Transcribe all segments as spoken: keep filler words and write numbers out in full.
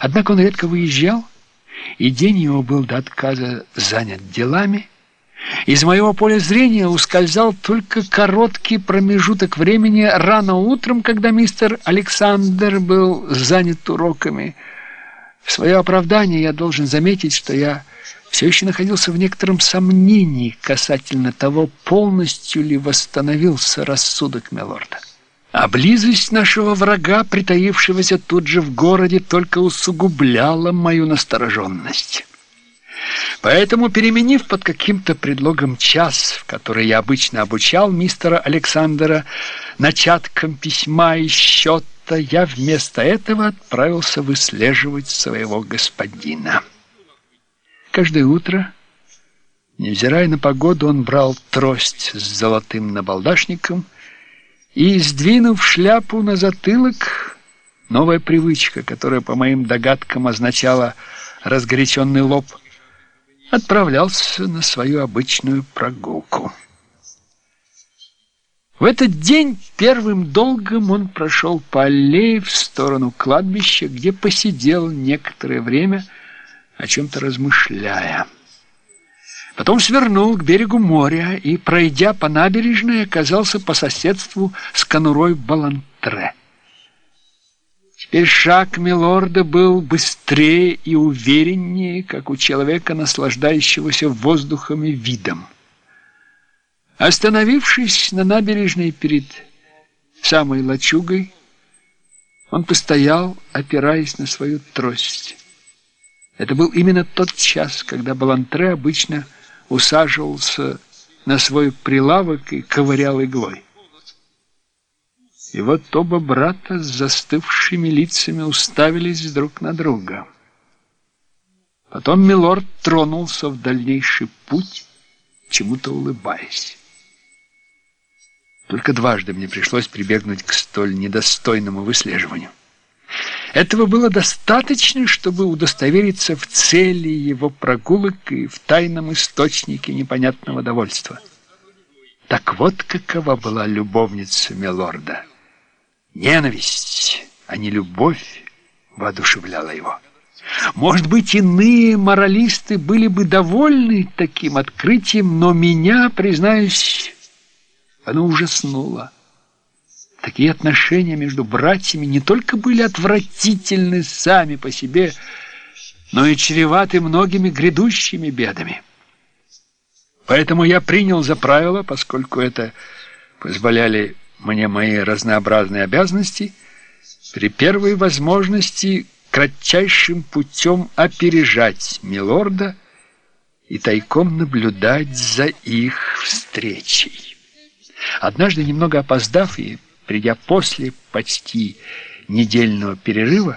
Однако он редко выезжал, и день его был до отказа занят делами. Из моего поля зрения ускользал только короткий промежуток времени рано утром, когда мистер Александр был занят уроками. В свое оправдание я должен заметить, что я все еще находился в некотором сомнении касательно того, полностью ли восстановился рассудок милорда. А близость нашего врага, притаившегося тут же в городе, только усугубляла мою настороженность. Поэтому, переменив под каким-то предлогом час, в который я обычно обучал мистера Александра начаткам письма и счета, я вместо этого отправился выслеживать своего господина. Каждое утро, невзирая на погоду, он брал трость с золотым набалдашником и, сдвинув шляпу на затылок, новая привычка, которая, по моим догадкам, означала разгоряченный лоб, отправлялся на свою обычную прогулку. В этот день первым долгом он прошел по аллее в сторону кладбища, где посидел некоторое время, о чем-то размышляя. Потом свернул к берегу моря и, пройдя по набережной, оказался по соседству с конурой Балантре. Теперь шаг милорда был быстрее и увереннее, как у человека, наслаждающегося воздухом и видом. Остановившись на набережной перед самой лачугой, он постоял, опираясь на свою трость. Это был именно тот час, когда Балантре обычно усаживался на свой прилавок и ковырял иглой. И вот оба брата с застывшими лицами уставились друг на друга. Потом милорд тронулся в дальнейший путь, чему-то улыбаясь. Только дважды мне пришлось прибегнуть к столь недостойному выслеживанию. Этого было достаточно, чтобы удостовериться в цели его прогулок и в тайном источнике непонятного довольства. Так вот какова была любовница милорда. Ненависть, а не любовь, воодушевляла его. Может быть, иные моралисты были бы довольны таким открытием, но меня, признаюсь, оно ужаснуло. Такие отношения между братьями не только были отвратительны сами по себе, но и чреваты многими грядущими бедами. Поэтому я принял за правило, поскольку это позволяли мне мои разнообразные обязанности, при первой возможности кратчайшим путем опережать милорда и тайком наблюдать за их встречей. Однажды, немного опоздав и придя после почти недельного перерыва,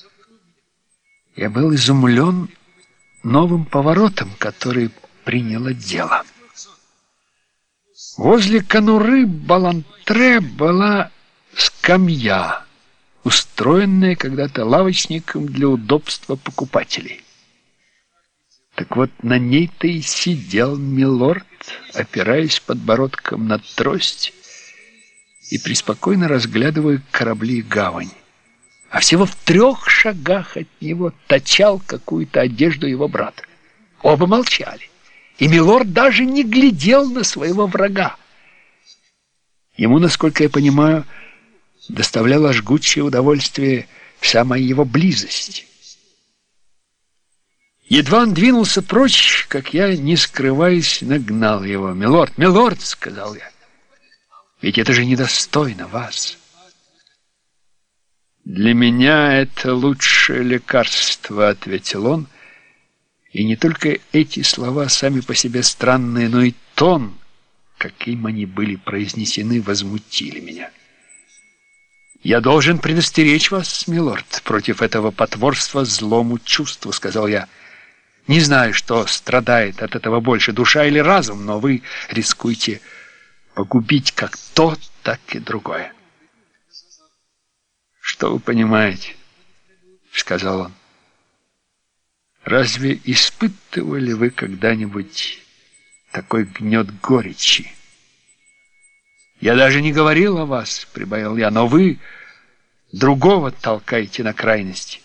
я был изумлен новым поворотом, который приняло дело. Возле конуры Балантре была скамья, устроенная когда-то лавочником для удобства покупателей. Так вот, на ней-то и сидел милорд, опираясь подбородком на трость и преспокойно разглядывая корабли и гавань. А всего в трех шагах от него точал какую-то одежду его брат. Оба молчали, и милорд даже не глядел на своего врага. Ему, насколько я понимаю, доставляло жгучее удовольствие самая его близость. Едва он двинулся прочь, как я, не скрываясь, нагнал его. «Милорд, милорд!» — сказал я. «Ведь это же недостойно вас!» «Для меня это лучшее лекарство», — ответил он. И не только эти слова, сами по себе странные, но и тон, каким они были произнесены, возмутили меня. «Я должен предостеречь вас, милорд, против этого потворства злому чувству», — сказал я. «Не знаю, что страдает от этого больше, душа или разум, но вы рискуете погубить как то, так и другое». «Что вы понимаете?» — сказал он. «Разве испытывали вы когда-нибудь такой гнет горечи? Я даже не говорил о вас, — прибавил я, — но вы другого толкаете на крайности.